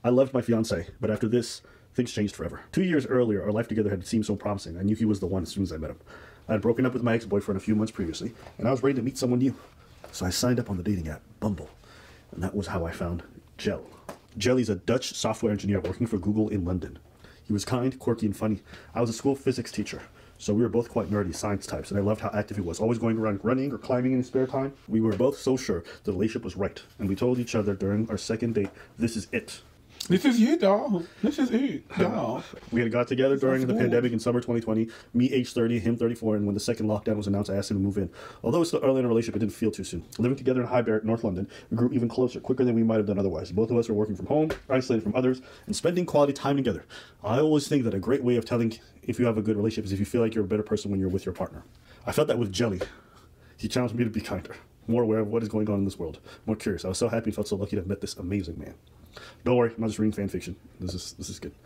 I loved my fiance, but after this, things changed forever. 2 years earlier, our life together had seemed so promising. I knew he was the one as soon as I met him. I had broken up with my ex-boyfriend a few months previously, and I was ready to meet someone new. So I signed up on the dating app, Bumble. And that was how I found Jel. Jelly's a Dutch software engineer working for Google in London. He was kind, quirky, and funny. I was a school physics teacher, so we were both quite nerdy science types, and I loved how active he was, always going around running or climbing in his spare time. We were both so sure the relationship was right, and we told each other during our second date, this is it. This is it, dog. This is it, dog. We had got together during the pandemic in summer 2020, me age 30, him 34, and when the second lockdown was announced, I asked him to move in. Although it's still early in a relationship, it didn't feel too soon. Living together in High Barrett, North London, we grew even closer, quicker than we might have done otherwise. Both of us were working from home, isolated from others, and spending quality time together. I always think that a great way of telling if you have a good relationship is if you feel like you're a better person when you're with your partner. I felt that with Jelly. He challenged me to be kinder, more aware of what is going on in this world, more curious. I was so happy and felt so lucky to have met this amazing man. Don't worry, I'm not just reading fan fiction. This is good.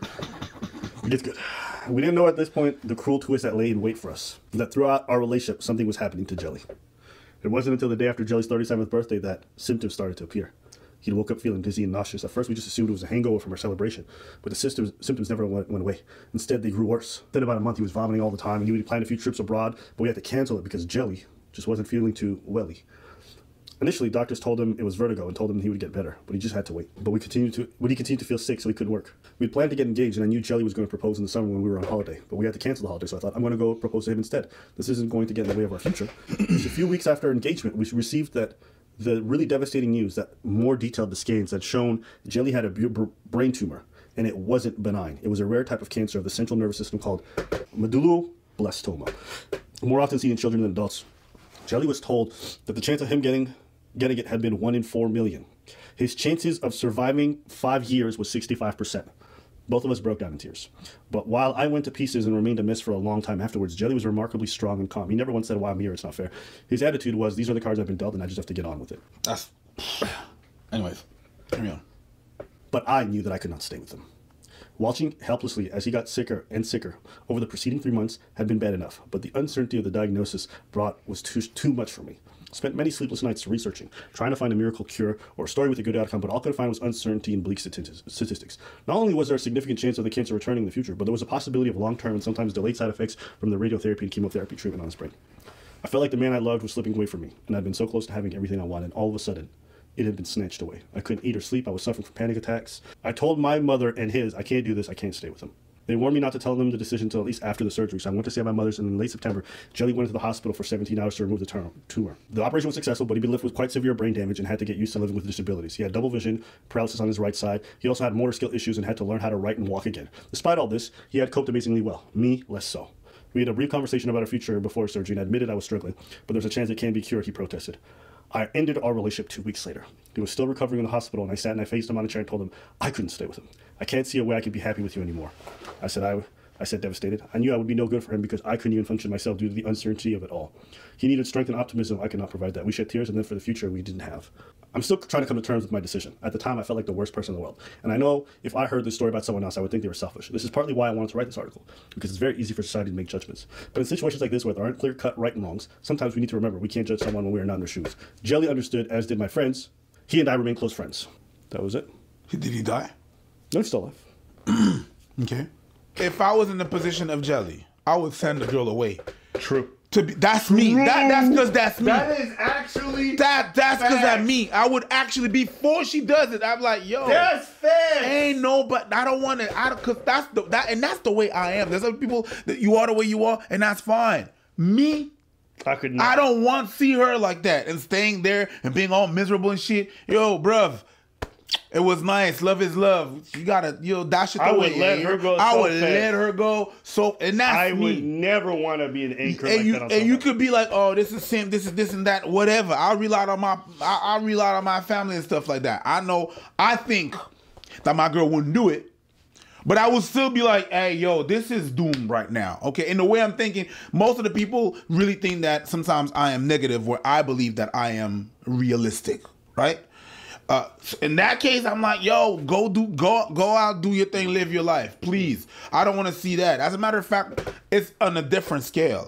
It gets good. We didn't know at this point the cruel twist that lay in wait for us. That throughout our relationship, something was happening to Jelly. It wasn't until the day after Jelly's 37th birthday that symptoms started to appear. He woke up feeling dizzy and nauseous. At first, we just assumed it was a hangover from our celebration, but the symptoms never went away. Instead, they grew worse. Then about a month, he was vomiting all the time, and he would plan a few trips abroad, but we had to cancel it because Jelly just wasn't feeling too welly. Initially, doctors told him it was vertigo and told him he would get better, but he just had to wait. But he continued to feel sick, so he couldn't work. We'd planned to get engaged, and I knew Jelly was going to propose in the summer when we were on holiday, but we had to cancel the holiday, so I thought, I'm going to go propose to him instead. This isn't going to get in the way of our future. Just a few weeks after our engagement, we received the really devastating news that more detailed the scans had shown Jelly had a brain tumor, and it wasn't benign. It was a rare type of cancer of the central nervous system called medulloblastoma, more often seen in children than adults. Jelly was told that the chance of him getting it had been 1 in 4 million. His chances of surviving 5 years was 65%. Both of us broke down in tears. But while I went to pieces and remained a mess for a long time afterwards, Jelly was remarkably strong and calm. He never once said, "Why I'm here, it's not fair." His attitude was, these are the cards I've been dealt and I just have to get on with it. Anyways, carry on. But I knew that I could not stay with him. Watching helplessly as he got sicker and sicker over the preceding 3 months had been bad enough, but the uncertainty of the diagnosis brought was too much for me. Spent many sleepless nights researching, trying to find a miracle cure or a story with a good outcome, but all I could find was uncertainty and bleak statistics. Not only was there a significant chance of the cancer returning in the future, but there was a possibility of long-term and sometimes delayed side effects from the radiotherapy and chemotherapy treatment on his brain. I felt like the man I loved was slipping away from me, and I'd been so close to having everything I wanted, and all of a sudden, it had been snatched away. I couldn't eat or sleep. I was suffering from panic attacks. I told my mother and his, I can't do this, I can't stay with him. They warned me not to tell them the decision until at least after the surgery, so I went to see my mother's, and in late September, Jelly went to the hospital for 17 hours to remove the tumor. The operation was successful, but he'd been left with quite severe brain damage and had to get used to living with disabilities. He had double vision, paralysis on his right side. He also had motor skill issues and had to learn how to write and walk again. Despite all this, he had coped amazingly well. Me, less so. We had a brief conversation about our future before surgery, and I admitted I was struggling, but there's a chance it can be cured, he protested. I ended our relationship 2 weeks later. He was still recovering in the hospital, and I sat and I faced him on a chair and told him I couldn't stay with him. I can't see a way I could be happy with you anymore. I said devastated. I knew I would be no good for him because I couldn't even function myself due to the uncertainty of it all. He needed strength and optimism. I could not provide that. We shed tears, and then for the future, we didn't have. I'm still trying to come to terms with my decision. At the time, I felt like the worst person in the world. And I know if I heard this story about someone else, I would think they were selfish. This is partly why I wanted to write this article, because it's very easy for society to make judgments. But in situations like this where there aren't clear-cut right and wrongs, sometimes we need to remember we can't judge someone when we are not in their shoes. Jelly understood, as did my friends. He and I remain close friends. That was it. Did he die? No, he's still alive. Okay. If I was in the position of Jelly, I would send the girl away. True. That's me. That's because that's me. That is actually that's because that's me. I would actually, before she does it, I'm like, yo, that's fair. Ain't no, but I don't want to. Cause that's the way I am. There's other people that you are the way you are, and that's fine. Me, I don't want to see her like that and staying there and being all miserable and shit. Yo, bruv. It was nice. Love is love. You gotta, dash it away. I would let her go. I would let her go. So, and that's I me. would never want to be an anchor and like you, that. On and you could be like, oh, this is him. This is this and that. Whatever. I'll rely on my family and stuff like that. I think that my girl wouldn't do it, but I would still be like, hey, yo, this is doomed right now. Okay. In the way I'm thinking, most of the people really think that sometimes I am negative, where I believe that I am realistic. Right. In that case, I'm like, yo, go out, do your thing, live your life, please. I don't want to see that. As a matter of fact, it's on a different scale.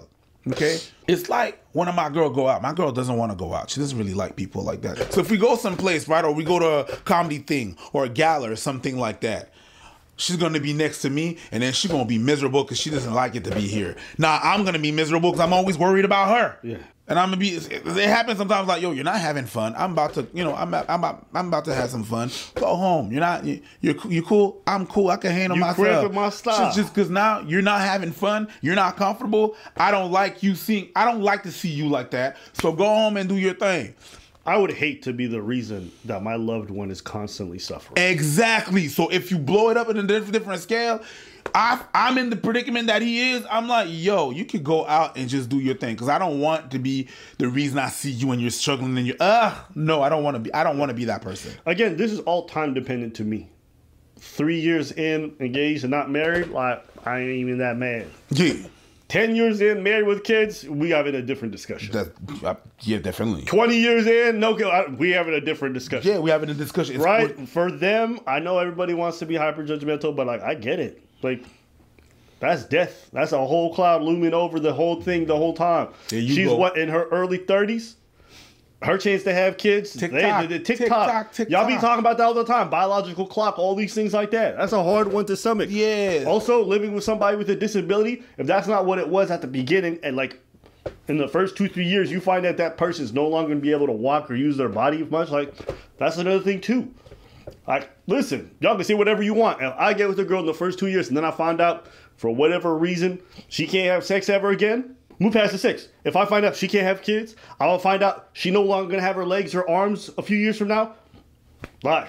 Okay? It's like one of my girl go out. My girl doesn't want to go out. She doesn't really like people like that. So if we go someplace, right, or we go to a comedy thing or a gala or something like that, she's going to be next to me, and then she's going to be miserable because she doesn't like it to be here. Now, I'm going to be miserable because I'm always worried about her. Yeah. And I'm going to be, it happens sometimes like, yo, you're not having fun. I'm about to, I'm about to have some fun. Go home. You cool? I'm cool. I can handle myself. You cramping my style. Just because now you're not having fun, you're not comfortable. I don't like to see you like that. So go home and do your thing. I would hate to be the reason that my loved one is constantly suffering. Exactly. So if you blow it up in a different scale, I'm in the predicament that he is. I'm like, yo, you could go out and just do your thing, because I don't want to be the reason I see you and you're struggling and no, I don't want to be that person. Again, this is all time dependent to me. 3 years in, engaged and not married, like, I ain't even that mad. Yeah. 10 years in, married with kids, we having a different discussion. Yeah, definitely. 20 years in, we having a different discussion. Yeah, we having a discussion. Right? For them, I know everybody wants to be hyper judgmental, but like, I get it. Like, that's death. That's a whole cloud looming over the whole thing the whole time. She's what, in her early 30s? Her chance to have kids, TikTok. Y'all be talking about that all the time. Biological clock, all these things like that. That's a hard one to stomach. Yeah. Also, living with somebody with a disability, if that's not what it was at the beginning, and like in the first 2-3 years, you find that person's no longer going to be able to walk or use their body much, like, that's another thing too. Like, listen, y'all can say whatever you want. If I get with a girl in the first 2 years and then I find out for whatever reason she can't have sex ever again, move past the 6. If I find out she can't have kids, I'll find out she no longer gonna have her legs, her arms a few years from now. Bye.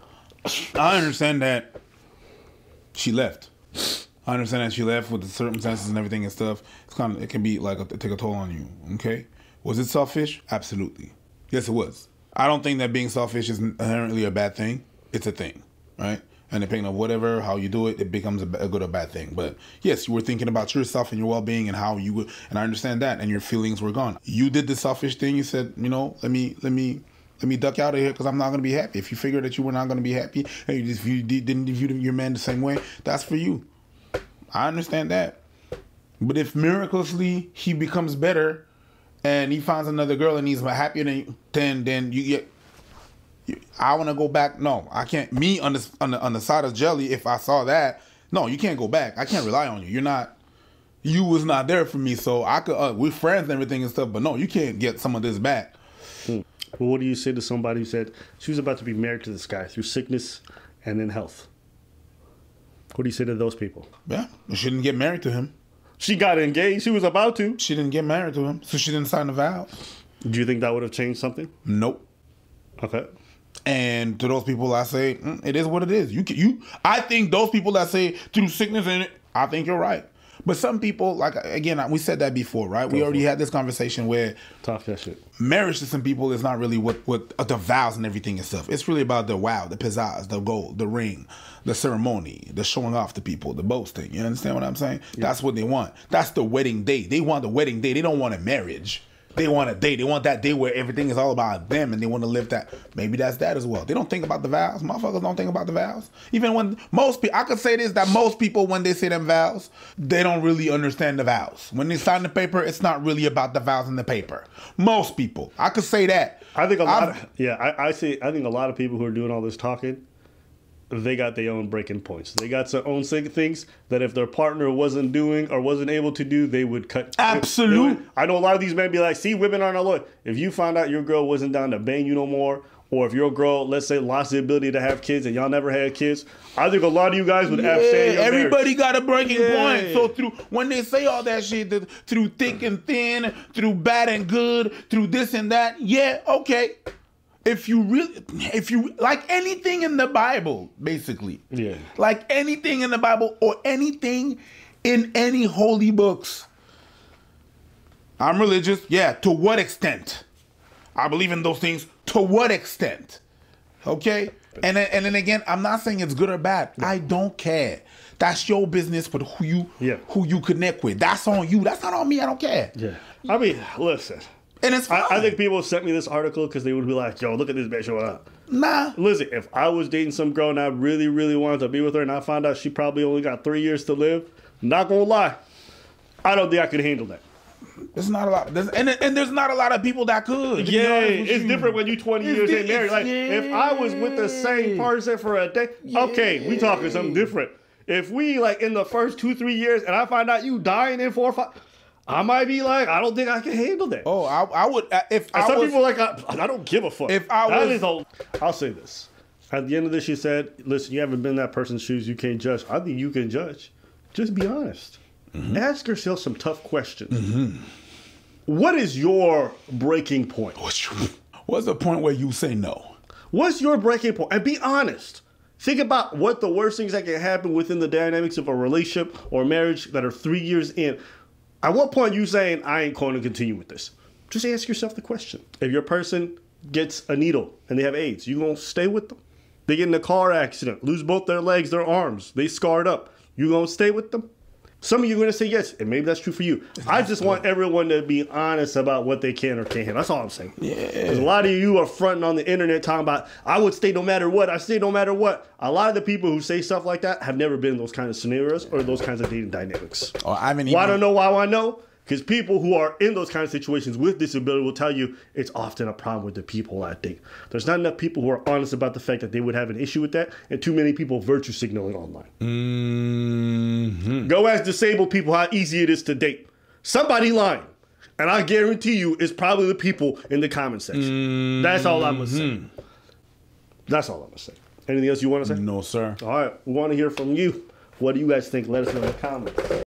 I understand that she left. I understand that she left with the circumstances and everything and stuff. It can be like take a toll on you. Okay, was it selfish? Absolutely. Yes, it was. I don't think that being selfish is inherently a bad thing. It's a thing, right? And depending on whatever, how you do it, it becomes a good or bad thing. But yes, you were thinking about yourself and your well-being and how you would, and I understand that, and your feelings were gone. You did the selfish thing. You said, let me duck out of here because I'm not going to be happy. If you figure that you were not going to be happy, and if you didn't view your man the same way, that's for you. I understand that. But if miraculously he becomes better and he finds another girl and he's happier than you, then you get. I want to go back. No, I can't. Me on the side of Jelly, if I saw that, no, you can't go back. I can't rely on you. You was not there for me. So I could. We're friends and everything and stuff, but no, you can't get some of this back. Well, what do you say to somebody who said she was about to be married to this guy through sickness and then health? What do you say to those people? Yeah, she didn't get married to him. She got engaged. She was about to. She didn't get married to him, so she didn't sign the vows. Do you think that would have changed something? Nope. Okay. And to those people, I say it is what it is. I think those people that say through sickness and I think you're right. But some people, like again, we said that before, right? We already had this conversation where talk that shit. Marriage to some people is not really what the vows and everything and stuff. It's really about the wow, the pizzazz, the gold, the ring, the ceremony, the showing off to people, the boasting. You understand what I'm saying? Yeah. That's what they want. That's the wedding day. They want the wedding day. They don't want a marriage. They want a day. They want that day where everything is all about them and they want to live that. Maybe that's that as well. They don't think about the vows. Motherfuckers don't think about the vows. Even when most people, I could say this, that most people, when they say them vows, they don't really understand the vows. When they sign the paper, it's not really about the vows in the paper. Most people. I could say that. I think I think a lot of people who are doing all this talking, they got their own breaking points. They got their own things that if their partner wasn't doing or wasn't able to do, they would cut. Absolutely. I know a lot of these men be like, see, women aren't loyal. If you found out your girl wasn't down to bang you no more, or if your girl, let's say, lost the ability to have kids and y'all never had kids, I think a lot of you guys would abstain. Everybody got a breaking point. So when they say all that shit, through thick and thin, through bad and good, through this and that, yeah, okay. If you like anything in the Bible, basically, like anything in the Bible or anything in any holy books, I'm religious. Yeah, to what extent? I believe in those things. To what extent? Okay, and then again, I'm not saying it's good or bad. I don't care. That's your business for who you connect with. That's on you. That's not on me. I don't care. Yeah, I mean, listen. And it's fine. I think people sent me this article because they would be like, yo, look at this bitch showing up. Nah. Listen, if I was dating some girl and I really, really wanted to be with her and I found out she probably only got 3 years to live, not gonna lie, I don't think I could handle that. There's not a lot, and there's not a lot of people that could. to be Yeah, honest with it's you. different when you 20 years ain't married. Like, if I was with the same person for a day, okay, we talking something different. If we, like, in the first 2-3 years, and I find out you dying in 4 or 5, I might be like, I don't think I can handle that. Oh, I would if And I some was. people are like, I don't give a fuck. If I That was- is I'll say this. At the end of this, she said, listen, you haven't been in that person's shoes. You can't judge. I think you can judge. Just be honest. Ask yourself some tough questions. What is your breaking point? What's the point where you say no? What's your breaking point? And be honest. Think about what the worst things that can happen within the dynamics of a relationship or marriage that are 3 years in. At what point you saying, I ain't going to continue with this? Just ask yourself the question. If your person gets a needle and they have AIDS, you going to stay with them? They get in a car accident, lose both their legs, their arms, they scarred up. You going to stay with them? Some of you are going to say yes, and maybe that's true for you. I just want everyone to be honest about what they can or can't handle. That's all I'm saying. Yeah. Because a lot of you are fronting on the internet talking about, I would stay no matter what. I stay no matter what. A lot of the people who say stuff like that have never been in those kind of scenarios or those kinds of dating dynamics. Oh, I haven't Why I even. don't know why I know? Because people who are in those kind of situations with disability will tell you it's often a problem with the people I date. There's not enough people who are honest about the fact that they would have an issue with that, and too many people virtue signaling online. Go ask disabled people how easy it is to date. Somebody lying. And I guarantee you it's probably the people in the comment section. That's all I'm going to say. That's all I'm going to say. Anything else you want to say? No, sir. All right. We want to hear from you. What do you guys think? Let us know in the comments.